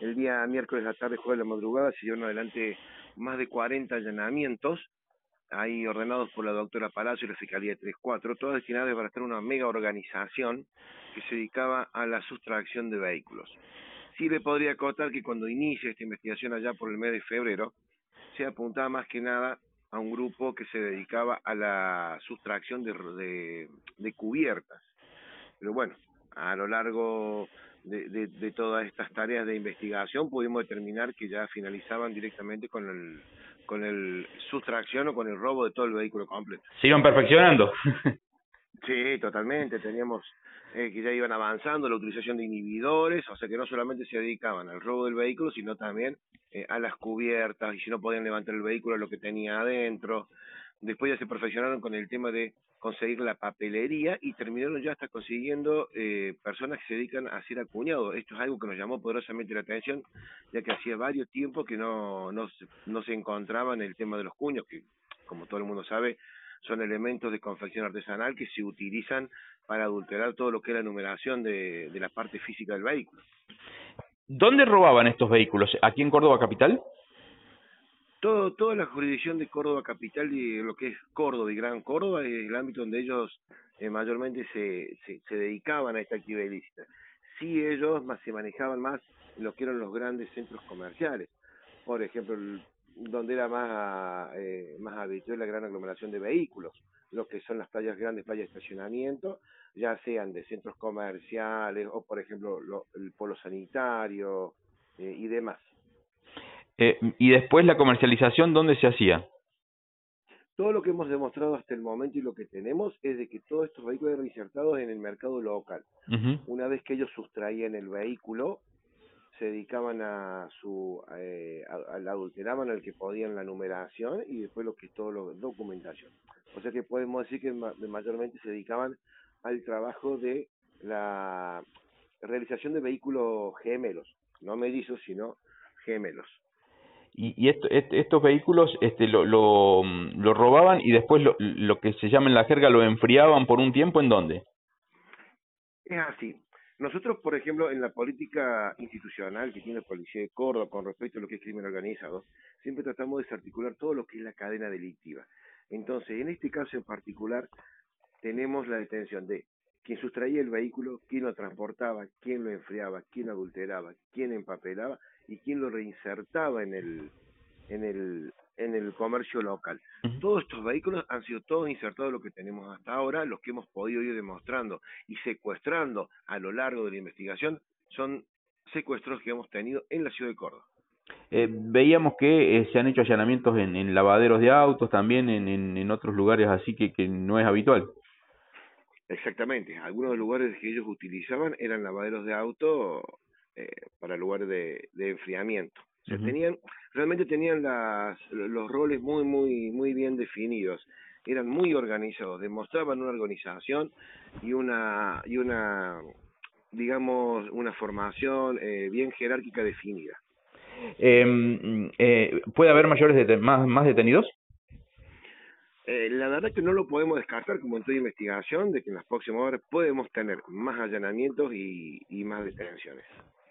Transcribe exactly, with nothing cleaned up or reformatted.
El día miércoles de la tarde, jueves de la madrugada, se llevaron adelante más de cuarenta allanamientos, ahí ordenados por la doctora Palacio y la Fiscalía de tres cuatro, todas destinadas a desbaratar una mega organización que se dedicaba a la sustracción de vehículos. Sí le podría acotar que cuando inicie esta investigación allá por el mes de febrero, se apuntaba más que nada a un grupo que se dedicaba a la sustracción de, de, de cubiertas. Pero bueno, a lo largo de, de, de todas estas tareas de investigación pudimos determinar que ya finalizaban directamente con el con el sustracción o con el robo de todo el vehículo completo. Se iban perfeccionando. Sí, totalmente. Teníamos eh, que ya iban avanzando la utilización de inhibidores, o sea que no solamente se dedicaban al robo del vehículo, sino también eh, a las cubiertas, y si no podían levantar el vehículo, lo que tenía adentro. Después ya se perfeccionaron con el tema de conseguir la papelería y terminaron ya hasta consiguiendo eh, personas que se dedican a hacer acuñado. Esto es algo que nos llamó poderosamente la atención, ya que hacía varios tiempos que no, no, se, no se encontraban el tema de los cuños, que como todo el mundo sabe, son elementos de confección artesanal que se utilizan para adulterar todo lo que es la numeración de, de la parte física del vehículo. ¿Dónde robaban estos vehículos? ¿Aquí en Córdoba capital? Todo, toda la jurisdicción de Córdoba capital y lo que es Córdoba y Gran Córdoba es el ámbito donde ellos eh, mayormente se, se, se dedicaban a esta actividad ilícita. Sí, ellos más se manejaban más en lo que eran los grandes centros comerciales. Por ejemplo, el, donde era más, eh, más habitual la gran aglomeración de vehículos, lo que son las playas grandes, playas de estacionamiento, ya sean de centros comerciales o, por ejemplo, lo, el polo sanitario eh, y demás. Eh, y después la comercialización, ¿dónde se hacía? Todo lo que hemos demostrado hasta el momento y lo que tenemos es de que todos estos vehículos eran insertados en el mercado local. Uh-huh. Una vez que ellos sustraían el vehículo, se dedicaban a su, eh, a, a la adulteraban al que podían la numeración y después lo que es todo lo documentación. O sea que podemos decir que ma mayormente se dedicaban al trabajo de la realización de vehículos gemelos, no mellizos, sino gemelos. Y, y esto, est, estos vehículos este, lo, lo, lo robaban y después lo, lo que se llama en la jerga lo enfriaban por un tiempo, ¿en dónde? Es así. Nosotros, por ejemplo, en la política institucional que tiene la Policía de Córdoba con respecto a lo que es crimen organizado, siempre tratamos de desarticular todo lo que es la cadena delictiva. Entonces, en este caso en particular, tenemos la detención de quien sustraía el vehículo, quién lo transportaba, quién lo enfriaba, quién adulteraba, quién empapelaba y quién lo reinsertaba en el, en el, en el comercio local. Uh-huh. Todos estos vehículos han sido todos insertados lo que tenemos hasta ahora, los que hemos podido ir demostrando y secuestrando a lo largo de la investigación, son secuestros que hemos tenido en la ciudad de Córdoba. Eh, veíamos que eh, se han hecho allanamientos en, en lavaderos de autos, también en, en, en otros lugares así que, que no es habitual. Exactamente, algunos de los lugares que ellos utilizaban eran lavaderos de auto eh, para lugares de, de enfriamiento. O sea, Uh-huh. tenían, realmente tenían las, los roles muy, muy, muy bien definidos. Eran muy organizados, demostraban una organización y una, y una, digamos, una formación eh, bien jerárquica definida. Eh, eh, ¿Puede haber mayores deten más, más detenidos? Eh, la verdad que no lo podemos descartar como en toda investigación, de que en las próximas horas podemos tener más allanamientos y, y más detenciones.